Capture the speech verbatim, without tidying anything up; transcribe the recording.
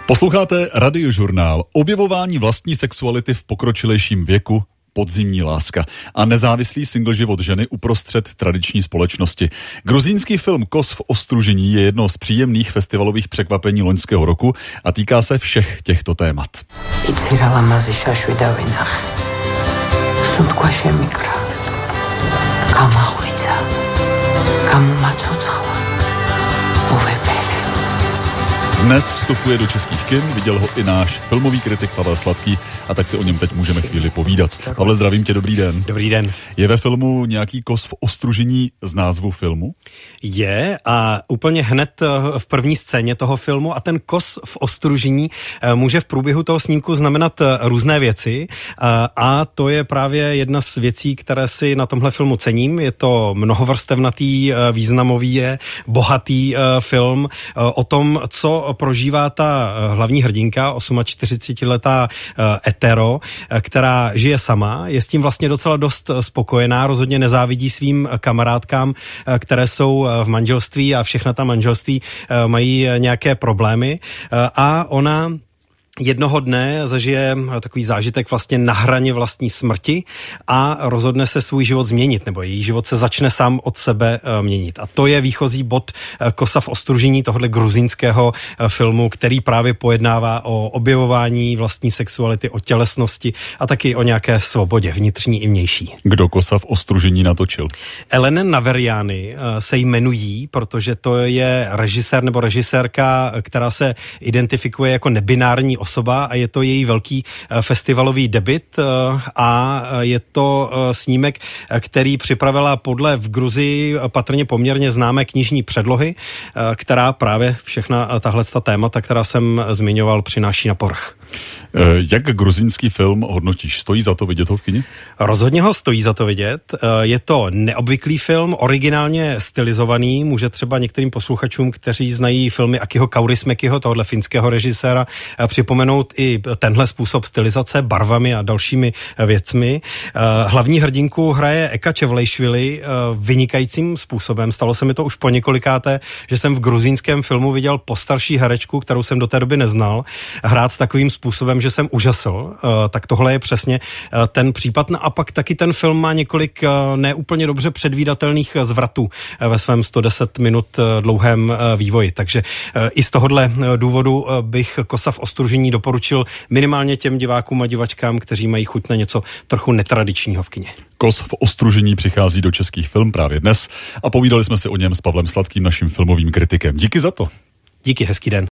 Posloucháte Radiožurnál. Objevování vlastní sexuality v pokročilejším věku, podzimní láska a nezávislý single život ženy uprostřed tradiční společnosti. Gruzínský film Kos v ostružení je jedno z příjemných festivalových překvapení loňského roku a týká se všech těchto témat. Dnes vstupuje do českých kin, viděl ho i náš filmový kritik Pavel Sladký a tak si o něm teď můžeme chvíli povídat. Pavle, zdravím tě, dobrý den. Dobrý den. Je ve filmu nějaký kos v ostružení z názvu filmu? Je a úplně hned v první scéně toho filmu a ten kos v ostružení může v průběhu toho snímku znamenat různé věci a to je právě jedna z věcí, které si na tomhle filmu cením. Je to mnohovrstevnatý, významový, bohatý film o tom, co prožívá ta hlavní hrdinka, čtyřicetiosmiletá hetero, která žije sama, je s tím vlastně docela dost spokojená, rozhodně nezávidí svým kamarádkám, které jsou v manželství a všechna ta manželství mají nějaké problémy a ona jednoho dne zažije takový zážitek vlastně na hraně vlastní smrti a rozhodne se svůj život změnit, nebo její život se začne sám od sebe měnit. A to je výchozí bod Kosa v ostružení tohohle gruzínského filmu, který právě pojednává o objevování vlastní sexuality, o tělesnosti a taky o nějaké svobodě, vnitřní i vnější. Kdo Kosa v ostružení natočil? Elena Naveriani se jmenují, protože to je režisér nebo režisérka, která se identifikuje jako nebinární osoba a je to její velký festivalový debut a je to snímek, který připravila podle v Gruzii patrně poměrně známé knižní předlohy, která právě všechna tahleta témata, která jsem zmiňoval, přináší na povrch. Jak gruzínský film hodnotíš? Stojí za to vidět ho v kině? Rozhodně ho stojí za to vidět. Je to neobvyklý film, originálně stylizovaný. Může třeba některým posluchačům, kteří znají filmy Akiho Kaurismäkiho, tohohle finského režiséra, připomenout i tenhle způsob stylizace barvami a dalšími věcmi. Hlavní hrdinku hraje Eka Čevlejšvili vynikajícím způsobem. Stalo se mi to už po několikáté, že jsem v gruzínském filmu viděl postarší herečku, kterou jsem do té doby neznal, hrát takovým způsobem, že jsem úžasl. Tak tohle je přesně ten případ. No a pak taky ten film má několik neúplně dobře předvídatelných zvratů ve svém sto deset minut dlouhém vývoji. Takže i z tohohle důvodu bych Kosa v ostružení doporučil minimálně těm divákům a divačkám, kteří mají chuť na něco trochu netradičního v kině. Kos v ostružení přichází do českých film právě dnes a povídali jsme si o něm s Pavlem Sladkým, naším filmovým kritikem. Díky za to. Díky, hezký den.